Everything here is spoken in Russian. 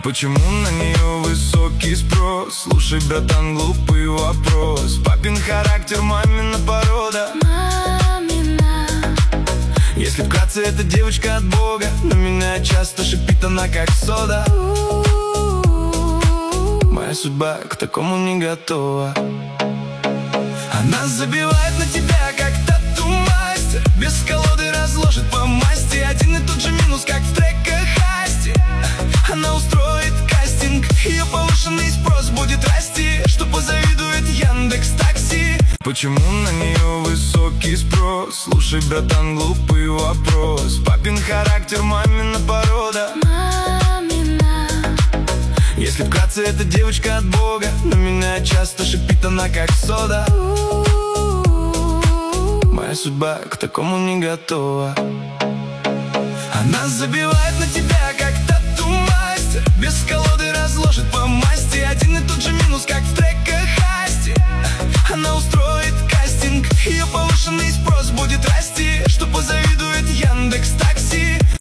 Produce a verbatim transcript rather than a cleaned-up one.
Почему на нее высокий спрос? Слушай, братан, глупый вопрос. Папин характер, мамина порода. Мамина. Если вкратце, эта девочка от Бога, но меня часто шипит она как сода. Моя судьба к такому не готова. Она забивает на тебя, как тату-мастер. Без колоды разложит по масти. Один и тот же минус, как в треках Асти. Она устроит кастинг, ее повышенный спрос будет расти, что позавидует Яндекс.Такси. Почему на нее высокий спрос? Слушай, братан, глупый вопрос. Папин характер, мамина порода. Мамина. Если вкратце, эта девочка от Бога, но меня часто шипит она как сода. Моя судьба к такому не готова. Она забивает на тебя, как тату-мастер. Без колоды разложит по масти. Один и тот же минус, как в треках Асти. Она устроит кастинг, ее повышенный спрос будет